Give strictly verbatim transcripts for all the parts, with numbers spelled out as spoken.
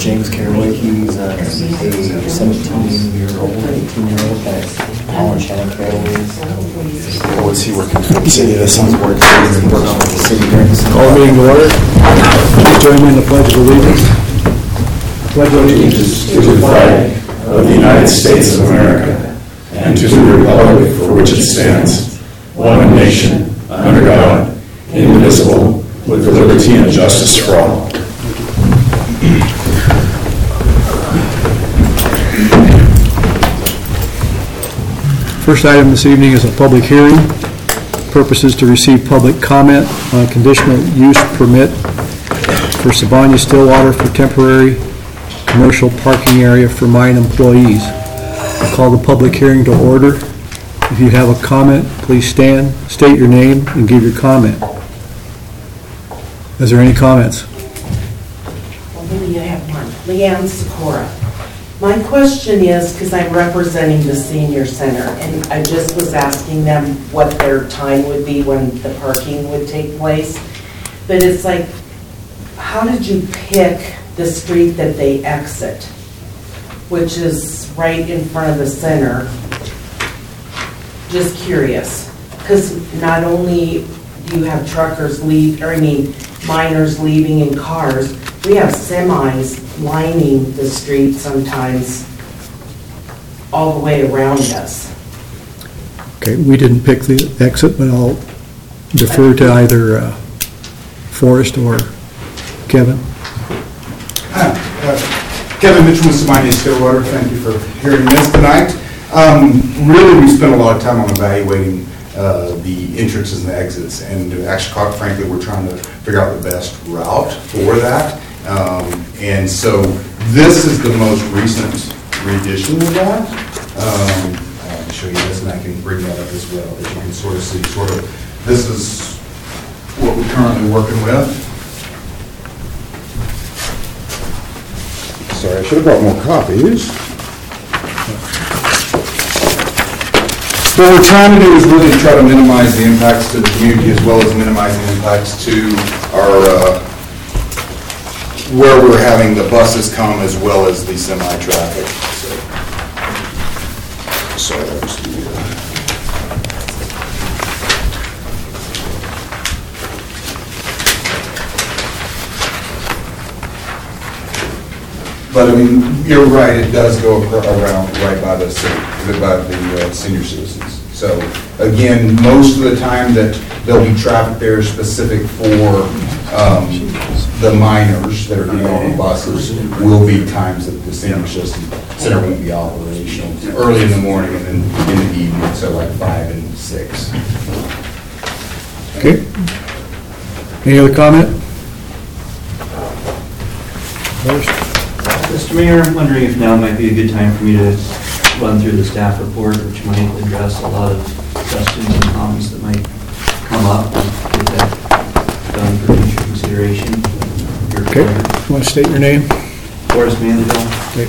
James Caraway. He's uh, a seventeen-year-old, eighteen-year-old that Colin Shannon Caraway. What's he working for the city? This one's working for the city. Call meeting to order. Join me in the Pledge of Allegiance. Pledge of allegiance to the flag of the United States of America and to the republic for which it stands, one nation, under God, indivisible, with liberty and justice for all. First item this evening is a public hearing. Purpose is to receive public comment on a conditional use permit for Siboney Stillwater for temporary commercial parking area for mine employees. I call the public hearing to order. If you have a comment, please stand, state your name, and give your comment. Is there any comments? Well, maybe I have one. Leanne Sikora. My question is, because I'm representing the senior center, and I just was asking them what their time would be when the parking would take place. But it's like, how did you pick the street that they exit, which is right in front of the center? Just curious, because not only do you have truckers leave, or I mean, miners leaving in cars, we have semis lining the street sometimes all the way around us. Okay, we didn't pick the exit, but I'll defer to either uh, Forrest or Kevin. Hi, uh, Kevin Mitchell with Siboney Stillwater. Thank you for hearing this tonight. Um, really, we spent a lot of time on evaluating uh, the entrances and the exits, and actually, quite frankly, we're trying to figure out the best route for that. Um, and so this is the most recent rendition of that. Um, I'll show you this, and I can bring that up as well, that you can sort of see, sort of, this is what we're currently working with. Sorry, I should have brought more copies. What we're trying to do is really try to minimize the impacts to the community as well as minimize the impacts to our, uh, where we're having the buses come as well as the semi-traffic. So, sorry, I was doing that. But I mean, you're right, it does go around right by the city, by the uh, senior citizens. So again, most of the time that there'll be traffic there specific for um, the miners that are going on the buses will be times that the senior citizen center won't be operational. Early in the morning and then in the evening, so like five and six. Okay. Any other comment? First. Mister Mayor, I'm wondering if now might be a good time for me to run through the staff report, which might address a lot of questions and comments that might come up and get that done for future consideration. Okay. You want to state your name? Forrest Mandeville. Okay.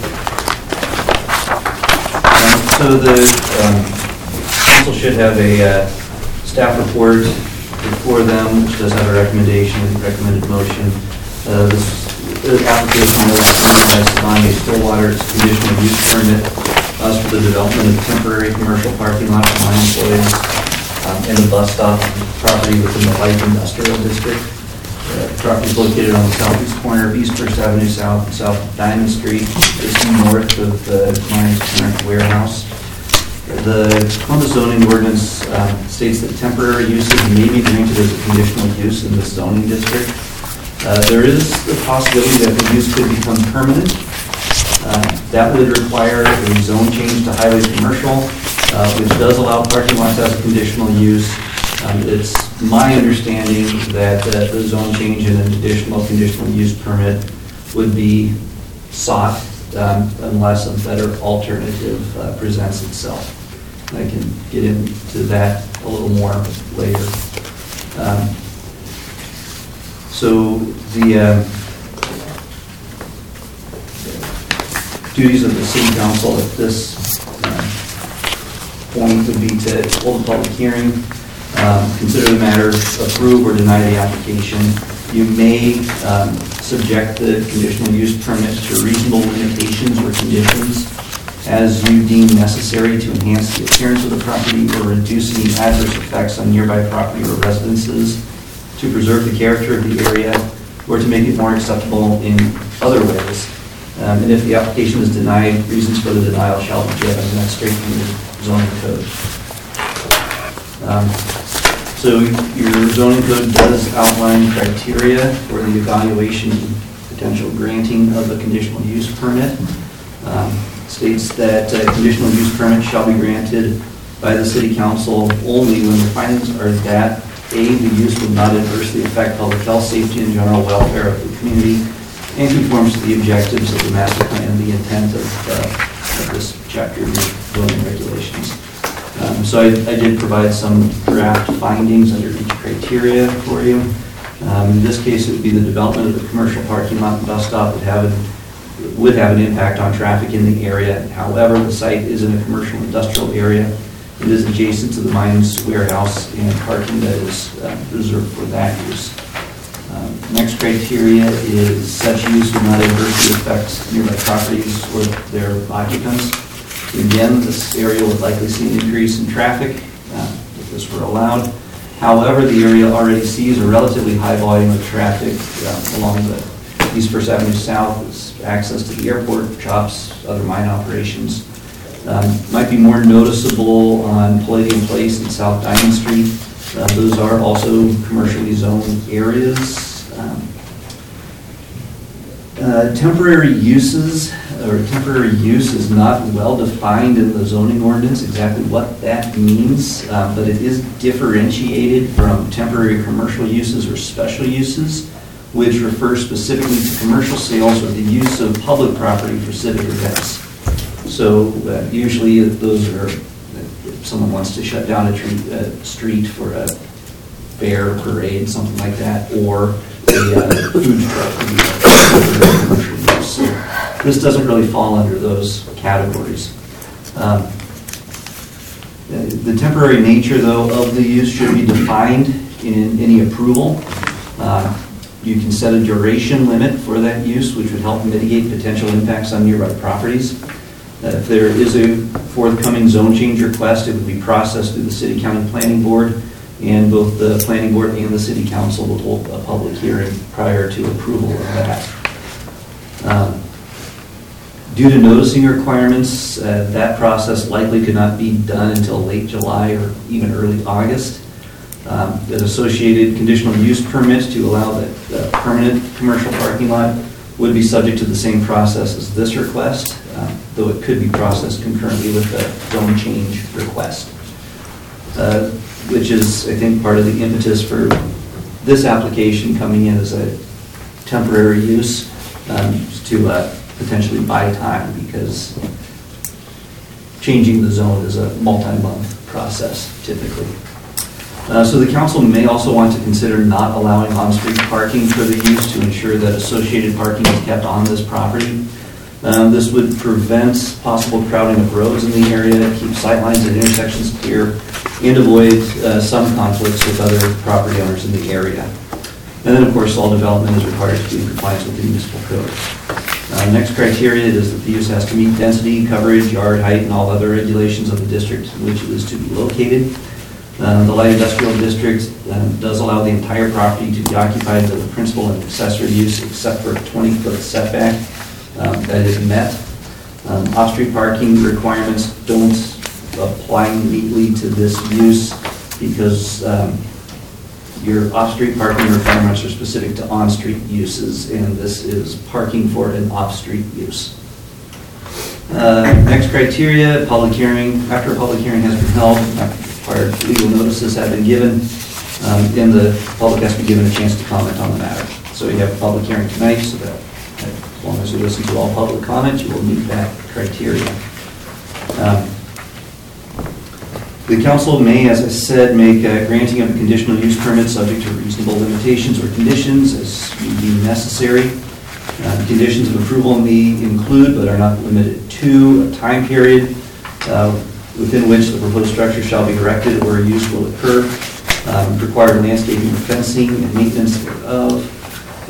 Um, so the um, council should have a uh, staff report before them, which does have a recommendation, a recommended motion. Uh, this The application was submitted by Siboney Stillwater's conditional use permit uh, for the development of temporary commercial parking lot for mine employees um, and a bus stop property within the light industrial district. The property is located on the southeast corner of East First Avenue South and South Diamond Street, just north of the mine's current warehouse. The Columbus zoning ordinance um, states that temporary uses may be granted as a conditional use in the zoning district. Uh, there is the possibility that the use could become permanent. Uh, that would require a zone change to highway commercial, uh, which does allow parking lots as a conditional use. Um, it's my understanding that uh, the zone change and an additional conditional use permit would be sought um, unless a better alternative uh, presents itself. I can get into that a little more later. Um, So the uh, duties of the city council at this uh, point would be to hold a public hearing, um, consider the matter, approve or deny the application, You may um, subject the conditional use permit to reasonable limitations or conditions as you deem necessary to enhance the appearance of the property or reduce any adverse effects on nearby property or residences, to preserve the character of the area, or to make it more acceptable in other ways. Um, and if the application is denied, reasons for the denial shall be given, and that's straight from the zoning code. Um, so your zoning code does outline criteria for the evaluation and potential granting of a conditional use permit. Um, states that a conditional use permit shall be granted by the city council only when the findings are that A, the use will not adversely affect public health, safety, and general welfare of the community, and conforms to the objectives of the master plan and the intent of, uh, of this chapter of zoning regulations. Um, so I, I did provide some draft findings under each criteria for you. Um, in this case, it would be the development of the commercial parking lot and bus stop would have an, would have an impact on traffic in the area. However, the site is in a commercial industrial area. It is adjacent to the mines warehouse and parking that is uh, reserved for that use. Um, next criteria is such use will not adversely affect nearby properties or their occupants. Again, this area would likely see an increase in traffic uh, if this were allowed. However, the area already sees a relatively high volume of traffic uh, along the East First Avenue South, is access to the airport, shops, other mine operations. Um, might be more noticeable on Palladium Place and South Diamond Street. Uh, those are also commercially zoned areas. Um, uh, temporary uses or temporary use is not well defined in the zoning ordinance exactly what that means, uh, but it is differentiated from temporary commercial uses or special uses, which refer specifically to commercial sales or the use of public property for civic events. So uh, usually those are, if someone wants to shut down a, tree, a street for a fair, parade, something like that, or a uh, food truck would be a commercial use. So this doesn't really fall under those categories. Um, the temporary nature, though, of the use should be defined in any approval. Uh, you can set a duration limit for that use, which would help mitigate potential impacts on nearby properties. Uh, if there is a forthcoming zone change request, it would be processed through the City County Planning Board, and both the Planning Board and the City Council will hold a public hearing prior to approval of that. Um, due to noticing requirements, uh, that process likely could not be done until late July or even early August. Um, an associated conditional use permit to allow the, the permanent commercial parking lot would be subject to the same process as this request, uh, though it could be processed concurrently with the zone change request, uh, which is, I think, part of the impetus for this application coming in as a temporary use um, to uh, potentially buy time, because changing the zone is a multi-month process typically. Uh, so the council may also want to consider not allowing on-street parking for the use to ensure that associated parking is kept on this property. Um, this would prevent possible crowding of roads in the area, keep sightlines and intersections clear, and avoid uh, some conflicts with other property owners in the area. And then, of course, all development is required to be in compliance with the municipal code. Uh, next criteria is that the use has to meet density, coverage, yard height, and all other regulations of the district in which it is to be located. Uh, the light industrial district um, does allow the entire property to be occupied as a principal and accessory use except for a twenty-foot setback um, that is met. Um, off-street parking requirements don't apply neatly to this use because um, your off-street parking requirements are specific to on-street uses, and this is parking for an off-street use. Uh, next criteria, public hearing. After a public hearing has been held, required legal notices have been given, um, and the public has to be given a chance to comment on the matter. So you have a public hearing tonight, so that as long as you listen to all public comments, you will meet that criteria. Um, the council may, as I said, make a granting of a conditional use permit subject to reasonable limitations or conditions as you deem necessary. Uh, conditions of approval may include, but are not limited to, a time period uh, within which the proposed structure shall be erected or use will occur, um, required landscaping or fencing and maintenance thereof,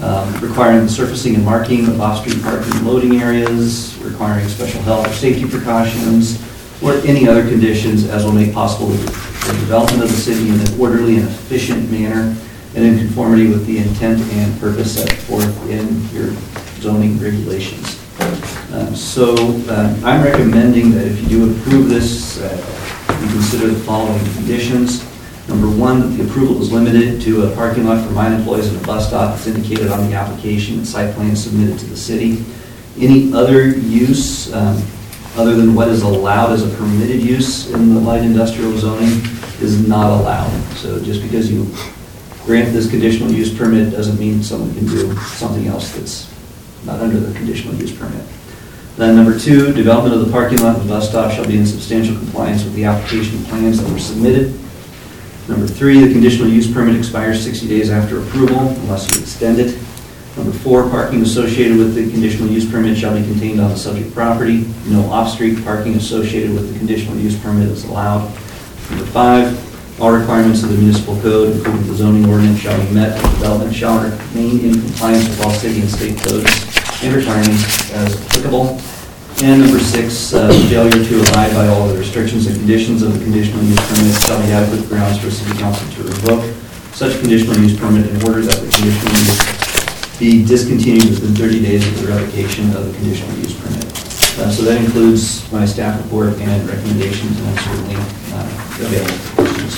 um, requiring the surfacing and marking of off-street parking and loading areas, requiring special health or safety precautions, or any other conditions as will make possible the development of the city in an orderly and efficient manner and in conformity with the intent and purpose set forth in your zoning regulations. Um, So um, I'm recommending that if you do approve this, uh, you consider the following conditions. Number one, that the approval is limited to a parking lot for mine employees and a bus stop as indicated on the application and site plan submitted to the city. Any other use, um, other than what is allowed as a permitted use in the light industrial zoning, is not allowed. So just because you grant this conditional use permit doesn't mean someone can do something else that's not under the conditional use permit. Then number two, development of the parking lot and the bus stop shall be in substantial compliance with the application plans that were submitted. Number three, the conditional use permit expires sixty days after approval unless you extend it. Number four, parking associated with the conditional use permit shall be contained on the subject property. No off-street parking associated with the conditional use permit is allowed. Number five, all requirements of the municipal code, including the zoning ordinance, shall be met, and development shall remain in compliance with all city and state codes and requirements as applicable. And number six, uh, failure to abide by all the restrictions and conditions of the conditional use permit shall be adequate grounds for city council to revoke such conditional use permit in order that the conditional use be discontinued within thirty days of the revocation of the conditional use permit. Uh, so that includes my staff report and recommendations, and I'm certainly uh, available for questions.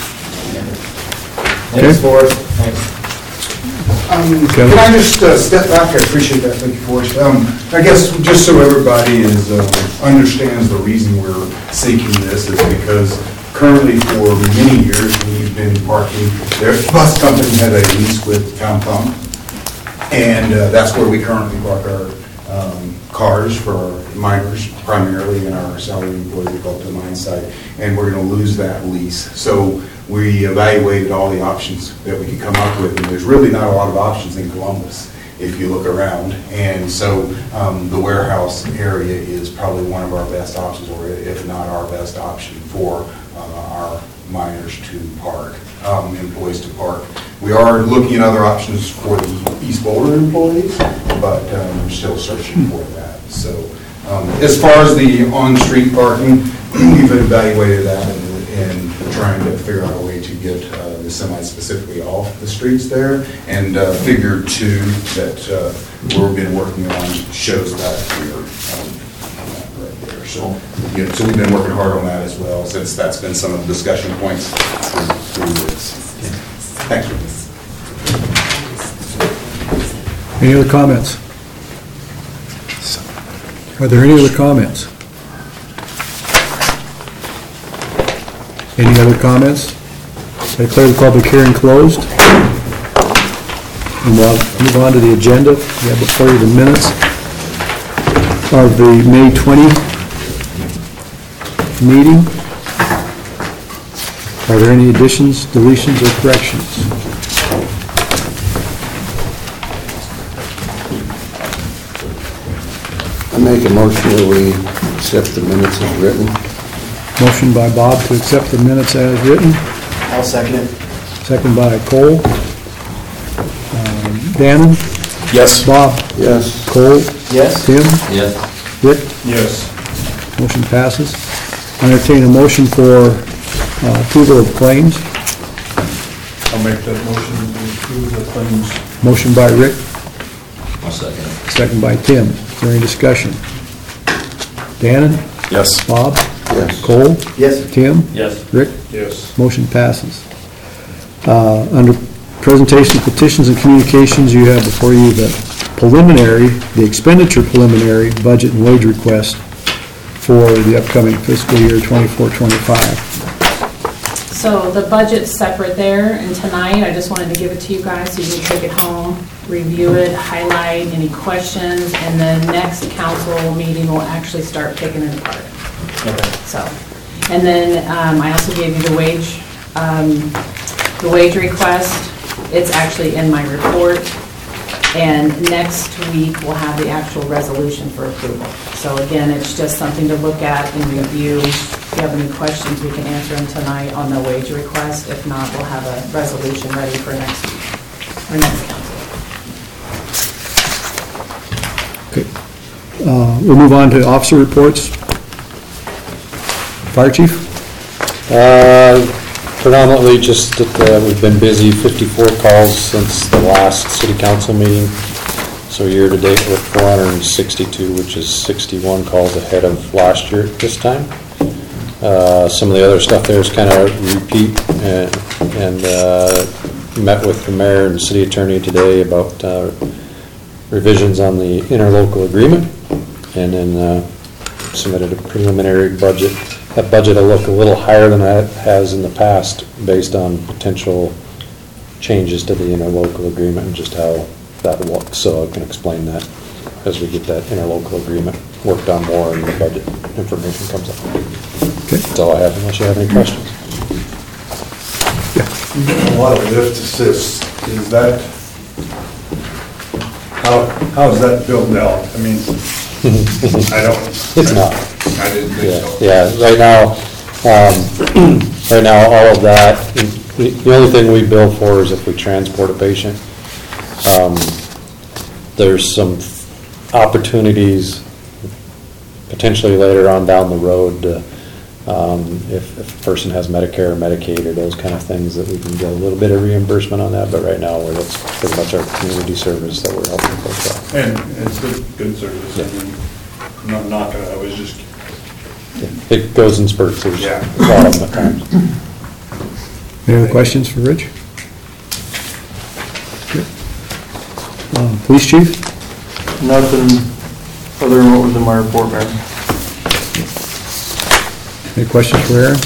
Thanks, Forrest. Thanks. Um, Can I just uh, step back? I appreciate that. Thank you, Forrest. Um, I guess just so everybody is uh, understands the reason we're seeking this is because currently for many years we've been parking. Their bus company had a lease with Town Pump, and uh, that's where we currently park our um, cars for our miners, primarily in our salary employees, we call it the mine site, and we're going to lose that lease. So we evaluated all the options that we could come up with, and there's really not a lot of options in Columbus if you look around. And so um, the warehouse area is probably one of our best options, or if not our best option for uh, our miners to park, um, employees to park. We are looking at other options for the East Boulder employees, but um, we're still searching for that. So um, as far as the on-street parking, we've evaluated that and and trying to figure out a way to get uh, the semi specifically off the streets there. And uh, figure two that uh, we've been working on shows that here um, right there. So, you know, so we've been working hard on that as well, since that's been some of the discussion points through, through this. Thank you. Any other comments? Are there any other comments? Any other comments? I declare the public hearing closed. And we'll move on to the agenda. We have before you the minutes of the May twentieth meeting. Are there any additions, deletions, or corrections? I make a motion that we accept the minutes as written. Motion by Bob to accept the minutes as written. I'll second it. Second by Cole. Um, Dannon? Yes. Bob? Yes. Cole? Yes? Tim? Yes. Rick? Yes. Motion passes. I entertain a motion for uh, approval of claims. I'll make that motion to approve the claims. Motion by Rick, I'll second it. second by Tim. Is there any discussion? Dannon? Yes. Bob? Yes. Cole? Yes. Tim? Yes. Rick? Yes. Motion passes. Uh, Under presentation, petitions, and communications, you have before you the preliminary, the expenditure preliminary budget and wage request for the upcoming fiscal year twenty-four twenty-five. So the budget's separate there, and tonight I just wanted to give it to you guys so you can take it home, review it, highlight any questions, and then next council meeting we'll actually start picking it apart. Okay. So, and then um, I also gave you the wage, um, the wage request. It's actually in my report, and next week we'll have the actual resolution for approval. So again, it's just something to look at and review. If you have any questions, we can answer them tonight on the wage request. If not, we'll have a resolution ready for next week, or next council. Uh, We'll move on to officer reports. Fire chief? Uh, Predominantly just that uh, we've been busy, fifty-four calls since the last city council meeting. So year-to-date, we're four hundred sixty-two, which is sixty-one calls ahead of last year at this time. Uh, Some of the other stuff there is kind of repeat, and, and uh, met with the mayor and city attorney today about uh, revisions on the interlocal agreement, and then uh, submitted a preliminary budget. That budget will look a little higher than it has in the past based on potential changes to the interlocal agreement and just how that looks. So I can explain that as we get that interlocal agreement worked on more and the budget information comes up. Okay. That's all I have, unless you have any questions. A lot of lift assist, is that, how, how is that built out? I mean, I don't. It's not. I didn't think Yeah, so. yeah, right now, um, right now, all of that, the the only thing we bill for is if we transport a patient. Um, There's some opportunities potentially later on down the road, uh, um, if, if a person has Medicare or Medicaid or those kind of things, that we can get a little bit of reimbursement on that, but right now, we're- that's pretty much our community service that we're helping folks out. And it's good, good service. I Yeah. mean, I'm not knocking it, I was just, It goes in spurts, there's Yeah. a lot of them at times. Any other questions for Rich? Okay. Uh, Police chief? Nothing other than what was in my report, Mayor. Any questions for Aaron?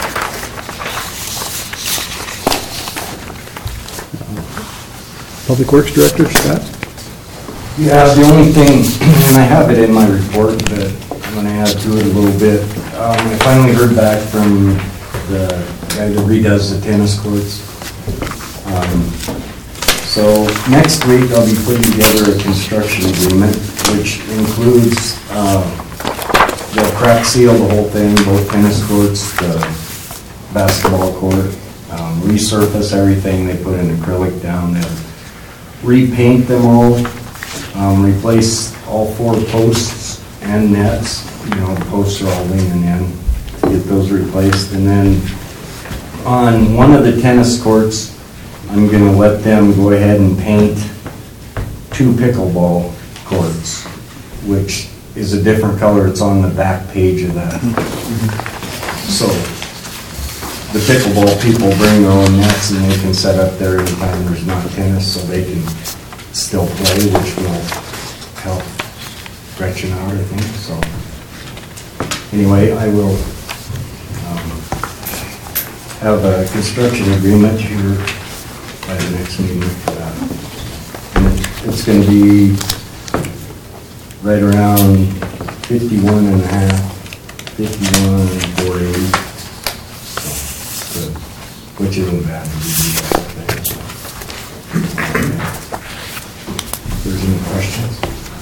Public Works Director, Scott? Yeah, the only thing, and I have it in my report, but I'm gonna add to it a little bit. Um, I finally heard back from the guy that redoes the tennis courts. Um, So next week, I'll be putting together a construction agreement, which includes, uh, they'll crack seal the whole thing, both tennis courts, the basketball court, um, resurface everything, they put an acrylic down, they'll repaint them all, um, replace all four posts and nets, you know, the posts are all leaning in, get those replaced, and then on one of the tennis courts, I'm gonna let them go ahead and paint two pickleball courts, which is a different color, it's on the back page of that. So, the pickleball people bring their own nets and they can set up there anytime there's not tennis, so they can still play, which will help Gretchen out, I think, so. Anyway, I will um, have a construction agreement here by the next meeting for that. And it's gonna be right around fifty-one and a half, fifty-one and four eighty. So, good. Which isn't bad. to do that thing, so. If there's any questions?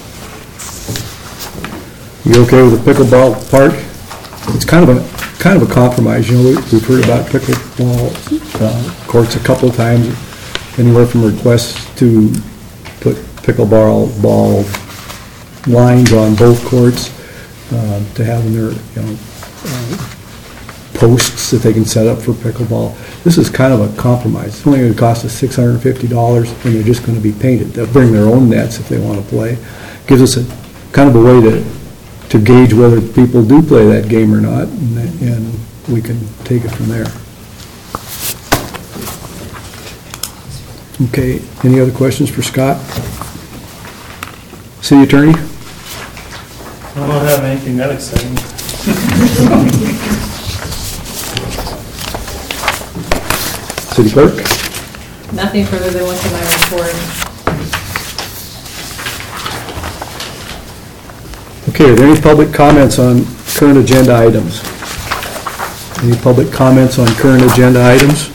You okay with the pickleball part? It's kind of a, kind of a compromise, you know, we- we've heard about pickleball uh, courts a couple of times, anywhere from requests to put pickleball ball lines on both courts, uh, to have in their, you know, uh, posts that they can set up for pickleball. This is kind of a compromise. It's only going to cost us six hundred fifty dollars, and they're just going to be painted. They'll bring their own nets if they want to play. Gives us a, kind of a way to, to gauge whether people do play that game or not, and, and we can take it from there. Okay, any other questions for Scott? City Attorney? I don't have anything that exciting. City Clerk? Nothing further than what's in my report. Okay, are there any public comments on current agenda items? Any public comments on current agenda items?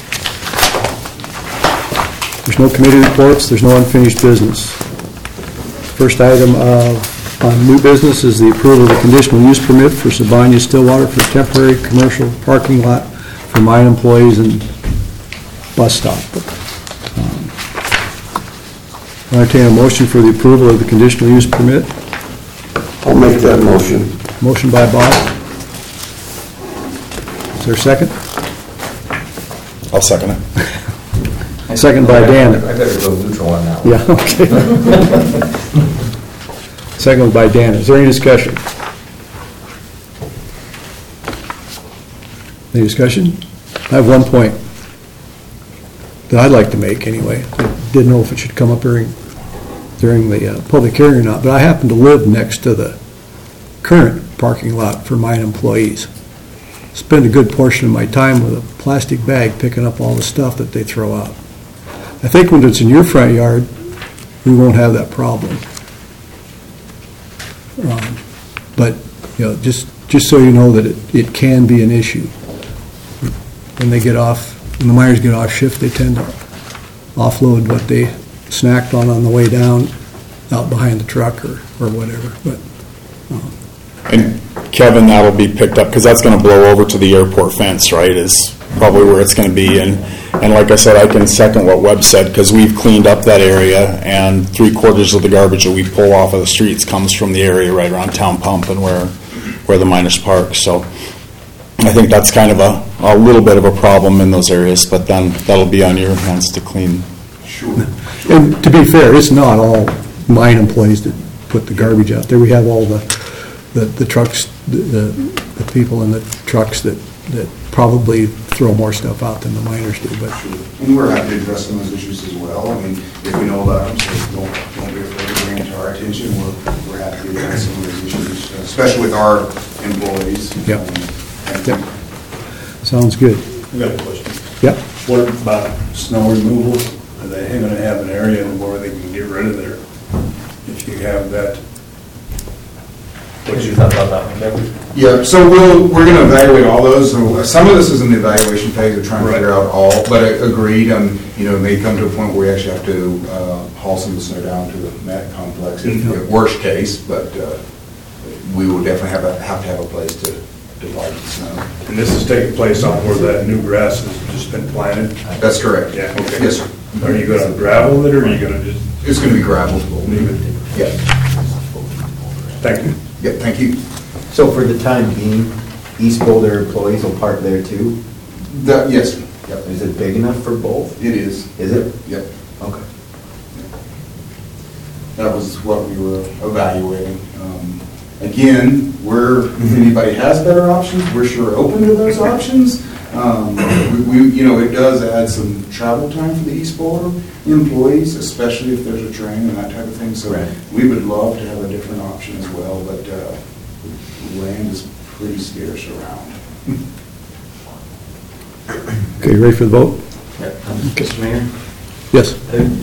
There's no committee reports, there's no unfinished business. First item uh, on new business is the approval of a conditional use permit for Sibanya Stillwater for temporary commercial parking lot for mine employees and bus stop. Um, I entertain a motion for the approval of the conditional use permit. I'll make that motion. Motion by Bob. Is there a second? I'll second it. Second by Dan. I better go neutral on that one. Yeah, okay. Second by Dan. Is there any discussion? Any discussion? I have one point that I'd like to make anyway. I didn't know if it should come up during, during the uh, public hearing or not, but I happen to live next to the current parking lot for mine employees. Spend a good portion of my time with a plastic bag picking up all the stuff that they throw out. I think when it's in your front yard, we won't have that problem. Um, But, you know, just, just so you know that it, it can be an issue. When they get off, when the miners get off shift, they tend to offload what they snacked on on the way down out behind the truck or, or whatever, but, um, And Kevin, that'll be picked up, because that's going to blow over to the airport fence, right, is probably where it's going to be. And, and like I said, I can second what Webb said, because we've cleaned up that area, and three quarters of the garbage that we pull off of the streets comes from the area right around Town Pump and where, where the miners park. So I think that's kind of a, a little bit of a problem in those areas, but then that'll be on your hands to clean. Sure. and to be fair, it's not all mine employees that put the garbage out there. We have all the, the, the trucks, the, the the people in the trucks that, that probably throw more stuff out than the miners do, but. And we're happy to address some of those issues as well. I mean, if we know about them, so don't, don't be afraid to bring it to our attention. We're, we're happy to address some of those issues, especially with our employees. Yep. Um, and- Yep. Sounds good. I've got a question. Yep. What about snow removal? Are they going to have an area where they can get rid of their, if you have that? What did you thought about that one, Kevin? Yeah, so we'll, we're going to evaluate all those. So some of this is in the evaluation phase of trying to figure out all, but I agreed, um, you know, it may come to a point where we actually have to uh, haul some of the snow down to the Met complex, if if worst case, but uh, we will definitely have, a- have to have a place to divide the snow. And this is taking place on where that new grass has just been planted? That's correct. Yeah, okay. Yes, sir. Are you going to gravel it, or are you going to just It's going to be gravel. leave it? Yeah, Thank you. yeah, thank you. So for the time being, East Boulder employees will park there too? That, yes, yep, Is it big enough for both? it is. Is it? Yep. Okay. That was what we were evaluating. Um, Again, we're, if anybody has better options, we're sure open to those options. Um, We, we- you know, it does add some travel time for the East Boulder employees, especially if there's a train and that type of thing. So Right. we would love to have a different option as well, but uh, land is pretty scarce around. Okay, you ready for the vote? Mister Mayor? Yes.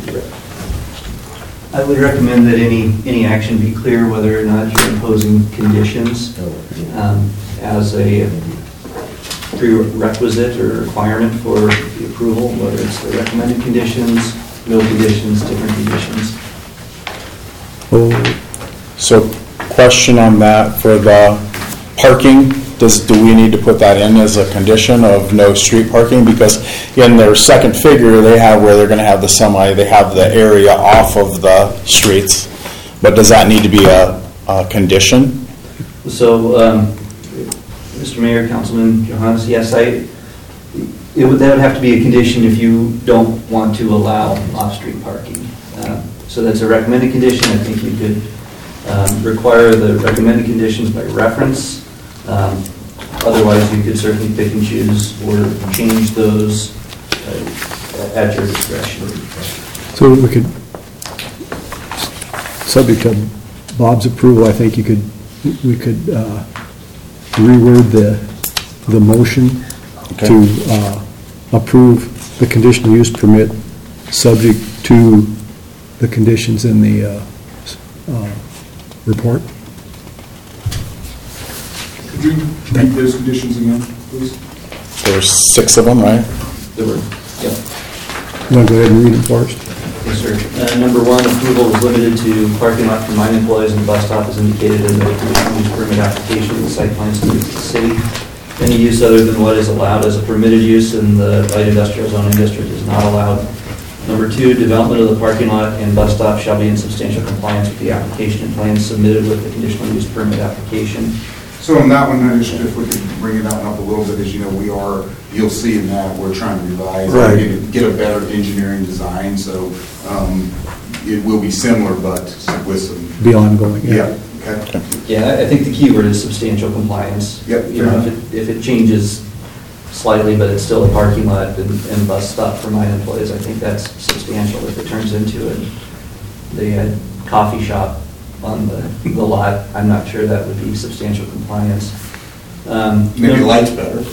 I would recommend that any, any action be clear whether or not you're imposing conditions um, as a prerequisite or requirement for the approval, whether it's the recommended conditions, no conditions, different conditions. Oh, So question on that, for the parking, does, do we need to put that in as a condition of no street parking? Because in their second figure, they have where they're going to have the semi, they have the area off of the streets. But does that need to be a, a condition? So, um, Mister Mayor, Councilman Johannes, yes, I, it would, that would have to be a condition if you don't want to allow off-street parking. Uh, So that's a recommended condition. I think you could um, require the recommended conditions by reference. Um, Otherwise, you could certainly pick and choose or change those uh, at your discretion. So we could, subject to Bob's approval, I think you could, we could uh, reword the, the motion Okay. to uh, approve the conditional use permit, subject to the conditions in the uh, uh, report. Could you read those conditions again, please? There were six of them, right? There were, yeah. You want to go ahead and read it first? Yes, sir. Uh, Number one, approval is limited to parking lot for mine employees and the bus stop is indicated in the conditional use permit application and the site plan submitted to the city. Any use other than what is allowed as a permitted use in the light industrial zoning district is not allowed. Number two, development of the parking lot and bus stop shall be in substantial compliance with the application and plans submitted with the conditional use permit application. So on that one, I just, if we could bring it out up a little bit, as you know, we are, you'll see in that, we're trying to revise, Right. get a- get a better engineering design, so um, it will be similar, but with some, Be ongoing, yeah. yeah, okay. Yeah, I- I think the key word is substantial compliance. Yep. You know, if it, if it changes slightly, but it's still a parking lot and, and bus stop for my employees, I think that's substantial. If it turns into a, they had coffee shop on the, the lot, I'm not sure that would be substantial compliance. Um, Maybe number- light's better.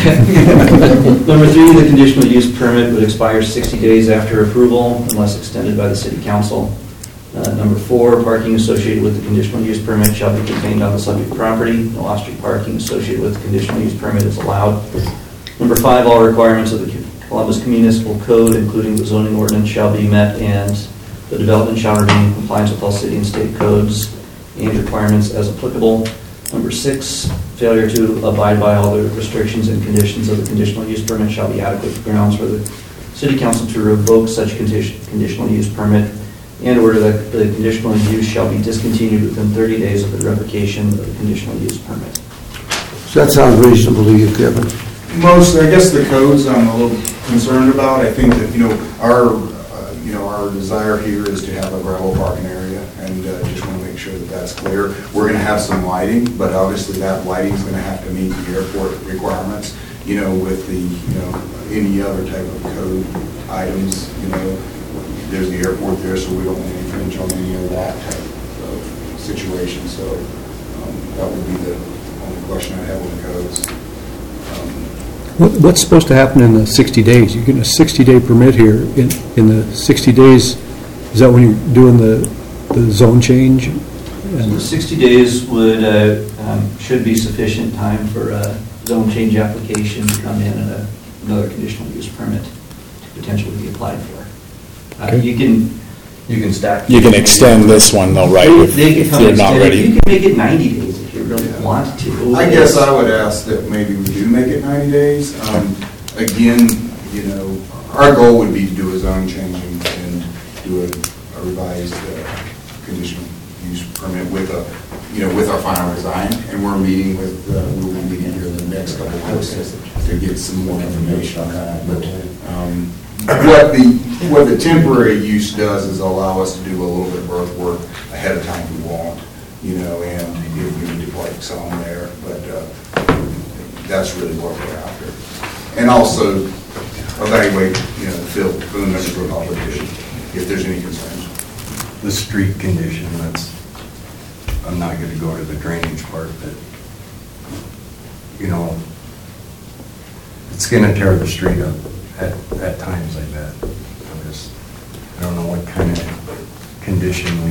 Number three, the conditional use permit would expire sixty days after approval unless extended by the city council. Uh, Number four, parking associated with the conditional use permit shall be contained on the subject property. No off-street parking associated with the conditional use permit is allowed. Number five, all requirements of the Columbus Municipal Code, including the zoning ordinance, shall be met, and the development shall remain in compliance with all city and state codes and requirements as applicable. Number six, failure to abide by all the restrictions and conditions of the conditional use permit shall be adequate grounds for the city council to revoke such condition, conditional use permit, and order that the conditional use shall be discontinued within thirty days of the revocation of the conditional use permit. Does that sound reasonable to you, Kevin? Most, I guess the codes I'm a little concerned about. I think that, you know, our, uh, you know, our desire here is to have a gravel parking area, and uh, just want to make sure that that's clear. We're going to have some lighting, but obviously that lighting is going to have to meet the airport requirements, you know, with the, you know, any other type of code items, you know. There's the airport there, so we don't want to infringe on any of that type of situation. So um, that would be the only question I have with the codes. Um, What- What's supposed to happen in the sixty days? You're getting a sixty-day permit here. In, in the sixty days, is that when you're doing the, the zone change? So And the sixty days would, uh, um, should be sufficient time for a zone change application to come in and a- another conditional use permit to potentially be applied for. Uh, Okay. You can, you can stack. You can extend this one though, right, They- if they can if come you're not extend it. You ready? can make it ninety days if you really want to. I guess I would ask that maybe we do make it ninety days. Um, Again, you know, our goal would be to do a zone change and and do a a revised uh, conditional use permit with a, you know, with our final design. And we're meeting with, uh, we'll be meeting here in the next couple of weeks to get some more information on that. But um, what the, what the temporary use does is allow us to do a little bit of earthwork ahead of time if we want, you know, and if we need to like some there, but uh, that's really what we're after. And also evaluate, you know, the field for the members of the public if there's any concerns. The street condition, that's, I'm not gonna go to the drainage part, but, you know, it's gonna tear the street up at, at times, I bet. I'm just, I don't know what kind of condition we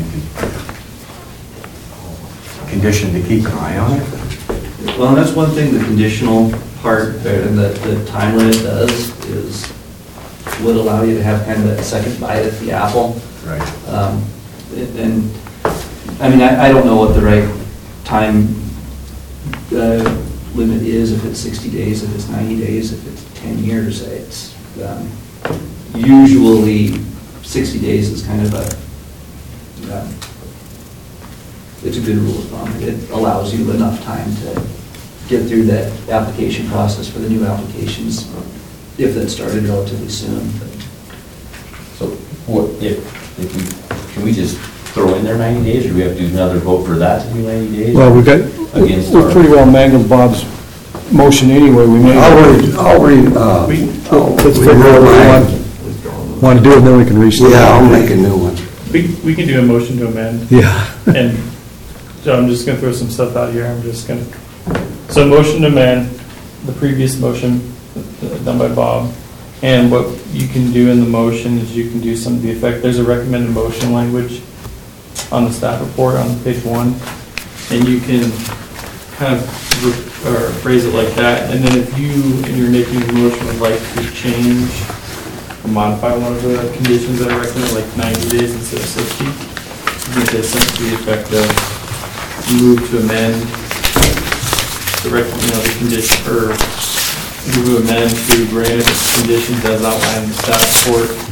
could, condition to keep an eye on it. Well, and that's one thing, the conditional part, and the, the time limit does, is would allow you to have kind of that second bite at the apple. Right. Um, And, I mean, I, I don't know what the right time uh, limit is, if it's sixty days, if it's ninety days, if it's ten years. It's um, usually sixty days is kind of a, um, it's a good rule of thumb. It allows you enough time to get through that application process for the new applications, if that started relatively soon. But So what, if, if we, can we just throw in there ninety days, or do we have to do another vote for that to do ninety days? well, we got, Against we our- pretty well mangled Bob's motion anyway. We may. I'll re, I'll re, uh, I'll Let's figure out what we want, want to do, and then we can restart. yeah, I'll make a new one. We, we can do a motion to amend, Yeah. and so I'm just gonna throw some stuff out here, I'm just gonna, so motion to amend the previous motion uh, done by Bob, and what you can do in the motion is you can do some of the effect, there's a recommended motion language on the staff report on page one, and you can kind of re- or phrase it like that, and then if you, and you're making the motion, would like to change or modify one of the conditions that are recommended, like ninety days instead of sixty, you can say something to the effect of move to amend the rec, you know, the condition, or move to amend to grant conditions as outlined in the staff report,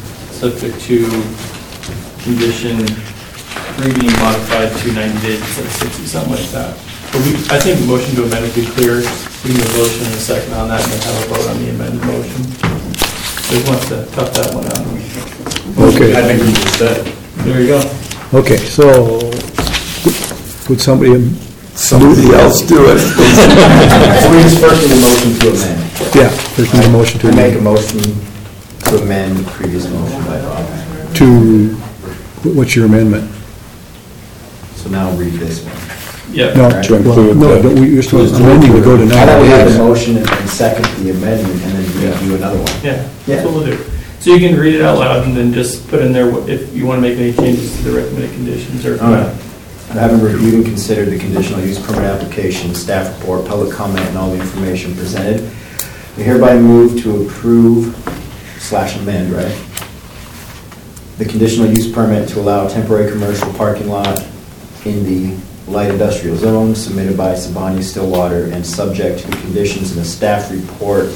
subject to condition three being modified to ninety days instead of sixty, something like that. But we, I think the motion to amend would be clear. We can have a motion and a second on that and then have a vote on the amended motion. Just wants to tough that one out. Okay. I think we just said. There you go. Okay, so would somebody, Somebody else do it. So we just first need a motion to amend. yeah, there's no motion to I make a amend. motion to amend the previous motion by Bob. To, what's your amendment? So now read this one. Yeah. No, Correct. To include no, the- no, we- you're supposed to amending to go to I thought we had ninety a days. motion and then second the amendment and then we do another one. Yeah, Yeah. that's what we'll do. So you can read it out loud and then just put in there what- if you want to make any changes to the recommended conditions or. All right. Having reviewed and considered the conditional use permit application, staff report, public comment, and all the information presented, we hereby move to approve slash amend, right? The conditional use permit to allow temporary commercial parking lot in the light industrial zone submitted by Sibanye Stillwater and subject to the conditions in the staff report,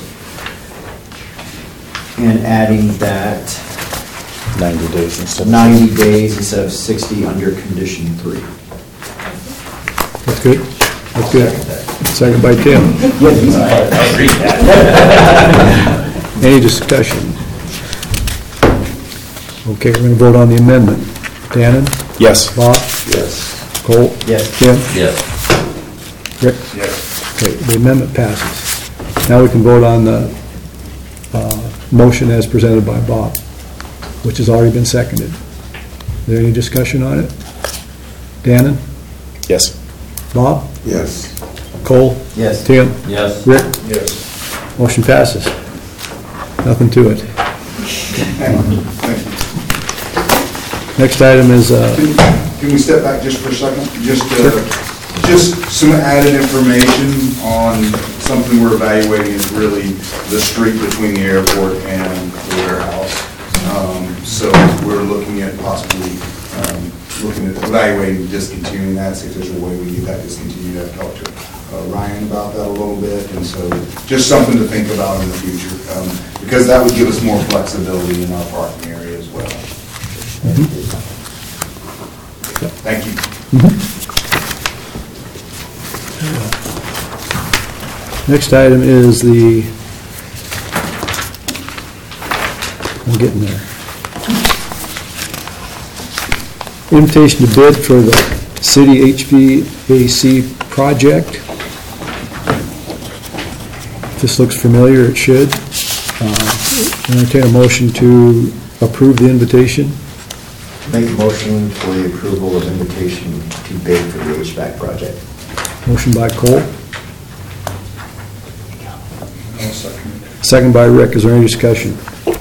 and adding that ninety days instead of... ninety days instead of sixty under condition three. That's good? That's good. Second by Tim. Yeah, easy part. I agree with that. Any discussion? Okay, we're going to vote on the amendment. Dannon? Yes. Bob? Yes. Cole? Yes. Tim? Yes. Rick? Yes. Okay, the amendment passes. Now we can vote on the uh, motion as presented by Bob, which has already been seconded. Is there any discussion on it? Dannon? Yes. Bob? Yes. Cole? Yes. Tim? Yes. Rick? Yes. Motion passes. Nothing to it. Hang on, thank you. Next item is, uh, Can can we step back just for a second? Just, uh, just some added information on something we're evaluating is really the street between the airport and the warehouse. Um, So we're looking at possibly, um, looking at evaluating discontinuing that, see if there's a way we get that discontinued. I've talked to uh, Ryan about that a little bit, and so just something to think about in the future, um, because that would give us more flexibility in our parking area as well. Thank you. next item is the, I'm getting there. Invitation to bid for the city H V A C project. If this looks familiar, it should. Uh, Entertain a motion to approve the invitation. Make a motion for the approval of invitation to bid for the H V A C project. Motion by Cole, I'll second it. second by Rick. Is there any discussion?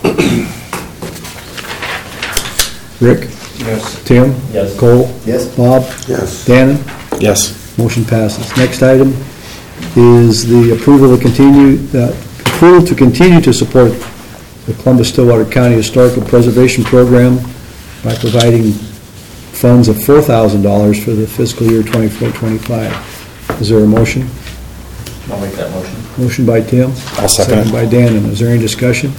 Rick? Yes. Tim? Yes. Cole? Yes? Bob? Yes. Dannon? Yes. Motion passes. Next item is the approval to continue, uh, approval to continue to support the Columbus Stillwater County Historical Preservation Program by providing funds of four thousand dollars for the fiscal year twenty-four twenty-five. Is there a motion? I'll make that motion. Motion by Tim. I'll second it. by Dannon. Is there any discussion?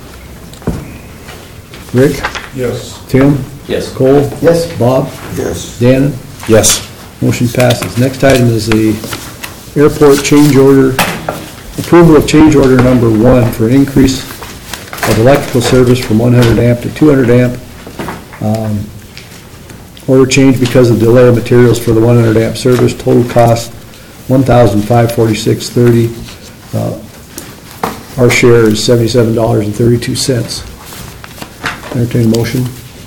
Rick? Yes. Tim? Yes. Cole? Yes? Bob? Yes. Dannon? Yes. Motion passes. Next item is the airport change order, approval of change order number one for an increase of electrical service from one hundred amp to two hundred amp. Um, Order change because of delay of materials for the one hundred amp service. Total cost one thousand five hundred forty-six dollars and thirty cents. Uh, Our share is seventy-seven dollars and thirty-two cents. Entertain a motion.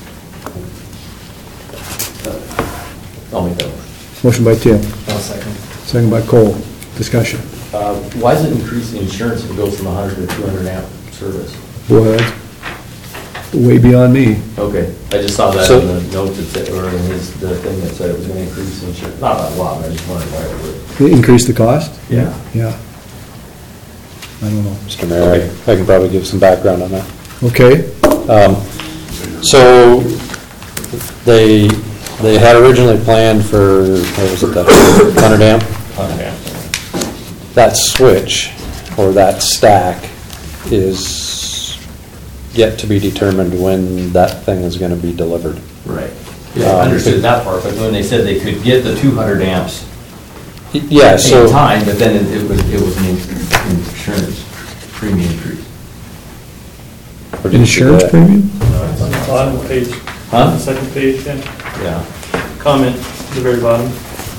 I'll make that motion. Motion by Tim, I'll second. second by Cole. Discussion. Uh, Why does it increase the insurance if it goes from one hundred to two hundred amp service? Boy, that's way beyond me. Okay, I just saw that So- in the note that said, or in his, the thing that said it was gonna increase the insurance, not a lot, I just wondered why it would. Increase the cost? Yeah. Yeah. I don't know. Mister Mayor, I I can probably give some background on that. Okay, Um, So they, they had originally planned for, what was it, that one hundred amp? one hundred amp. That switch, or that stack, is yet to be determined when that thing is gonna be delivered. Right. Yeah, I Um, understood that part, but when they said they could get the two hundred amps Yeah, at so. the same time, but then it it was, it was an in- insurance premium increase. Where did you see Insurance that? premium? Uh, It's on the bottom of the page. Huh? The second page, yeah. Yeah. Comment, at the very bottom.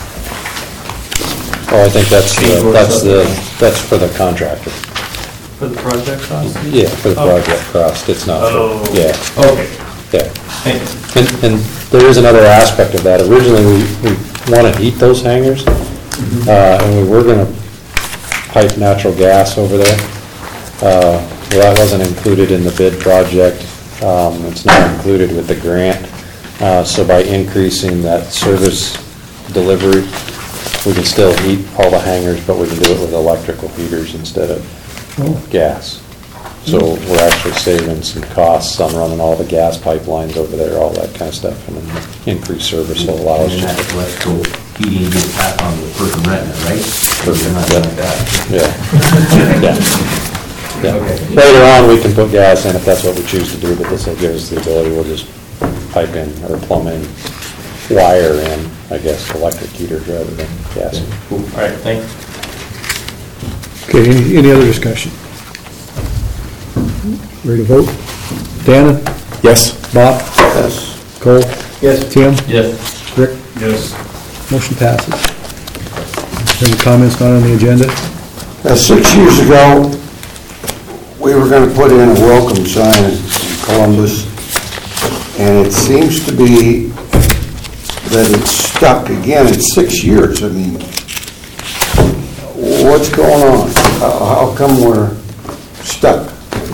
Oh, I think that's, the- that's the, that's for the contractor. For the project cost? Yeah, for the Oh. project cost, it's not, Oh. for- yeah, Okay. yeah. Thank you. And, and there is another aspect of that. Originally, we, we want to heat those hangars, uh, and we were going to pipe natural gas over there. Uh, Well, that wasn't included in the bid project. Um, It's not included with the grant. Uh, So by increasing that service delivery, we can still heat all the hangars, but we can do it with electrical heaters instead of gas. So we're actually saving some costs on running all the gas pipelines over there, all that kind of stuff, and then increased service will allow us And to. that electrical heating gets passed on to the person renting it, right? Or something like that. Yeah. Yeah. Yeah. Okay. Later on, we can put gas in if that's what we choose to do, but this will give us the ability, we'll just pipe in or plumb in, wire in, I guess, electric heaters rather than gas. Cool. All right, thanks. Okay, any, any other discussion? Ready to vote? Dana? Yes? Bob? Yes. Cole? Yes. Tim? Yes. Rick? Yes. Motion passes. Any comments not on the agenda? Now, six years ago, we were going to put in a welcome sign in Columbus, and it seems to be that it's stuck again. It's six years. I mean, what's going on? How how come we're stuck?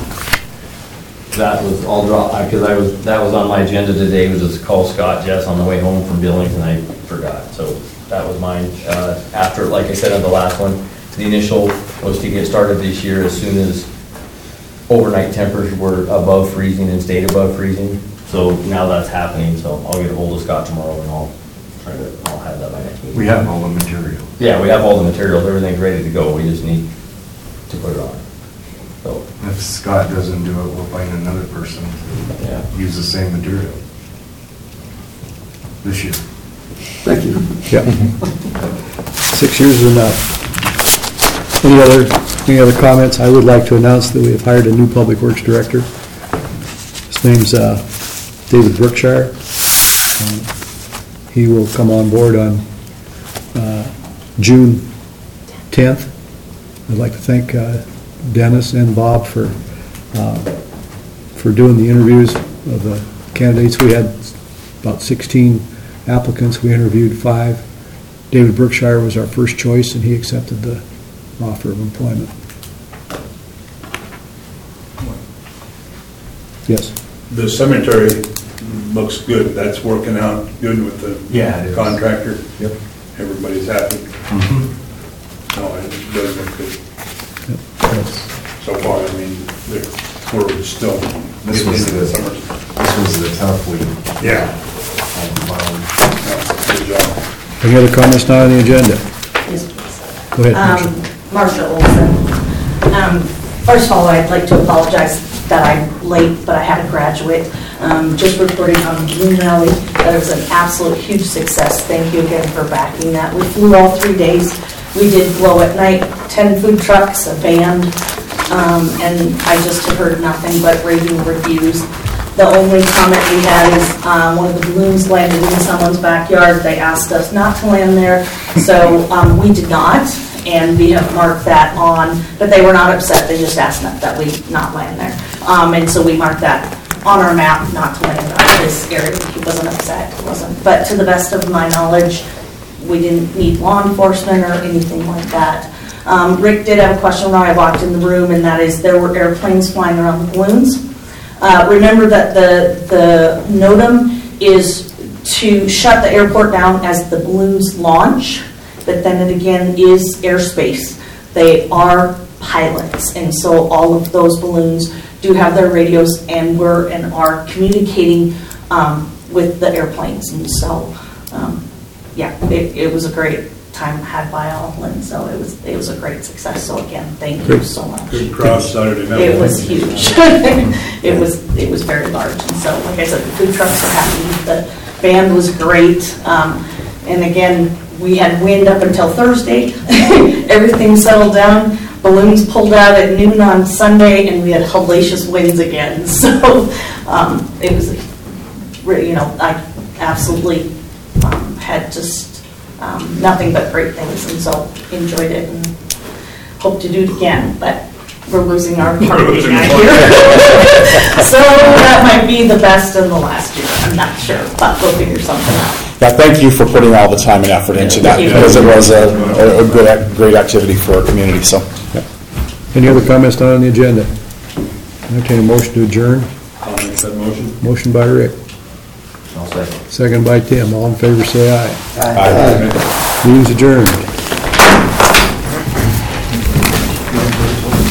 That was all dropped, because I was, that was on my agenda today, was just call Scott Jess on the way home from Billings, and I forgot, so that was mine. Uh, After, like I said on the last one, the initial was to get started this year as soon as overnight temperatures were above freezing and stayed above freezing, so now that's happening, so I'll get a hold of Scott tomorrow and I'll try to, I'll have that by next meeting. We have all the material. Yeah, we have all the materials, everything's ready to go, we just need to put it on. So, If Scott doesn't do it, we'll find another person yeah. to use the same material this year. Thank you. Yep. Six years is enough. Any other, any other comments? I would like to announce that we have hired a new Public Works Director. His name's uh, David Brookshire. Uh, He will come on board on uh, June tenth. I'd like to thank uh, Dennis and Bob for, uh, for doing the interviews of the candidates. We had about sixteen applicants. We interviewed five. David Brookshire was our first choice, and he accepted the offer of employment. Yes. The cemetery looks good. That's working out good with the Yeah, it is. contractor. Yep. Everybody's happy. Mm-hmm. No, it does look good Yep. so far. I mean, they're- we're still This getting was into the the- summer. This was the tough week. Yeah. Um, Yeah, good job. Any other comments not on the agenda? Yes, please. Go ahead, Marcia. Um, Marcia Olson. Um, First of all, I'd like to apologize that I'm late, but I had a graduate um, just reporting on the Balloon Rally. That was an absolute huge success. Thank you again for backing that. We flew all three days. We did blow at night, ten food trucks, a band, um, and I just have heard nothing but raving reviews. The only comment we had is um, one of the balloons landed in someone's backyard. They asked us not to land there, so um, we did not, and we have marked that on, but they were not upset. They just asked that that we not land there. Um, And so we marked that on our map, not to land on this area. He wasn't upset, he wasn't. But to the best of my knowledge, we didn't need law enforcement or anything like that. Um, Rick did have a question when I walked in the room, and that is there were airplanes flying around the balloons. Uh, remember that the, the NOTAM is to shut the airport down as the balloons launch, but then it again is airspace. They are pilots, and so all of those balloons do have their radios and were and are communicating um, with the airplanes. And so, um, yeah, it, it was a great, time had by all, and so it was, it was a great success. So again, thank you Great. so much. Good crowd Saturday night. It was huge. It was, it was very large, and so, like I said, the food trucks were happy, the band was great. Um, And again, we had wind up until Thursday. Everything settled down. Balloons pulled out at noon on Sunday, and we had hellacious winds again. So um, it was, re- you know, I absolutely um, had just um, nothing but great things, and so enjoyed it and hope to do it again. But we're losing our party losing out the here. So that might be the best in the last year. I'm not sure, but we'll figure something out. Yeah, thank you for putting all the time and effort into that, Thank you. because it was a, a a good, great activity for our community, so. Any other comments not on the agenda? Entertain a motion to adjourn. I'll make that motion. Motion by Rick, I'll second. second by Tim. All in favor, say aye. Aye. Meeting's adjourned.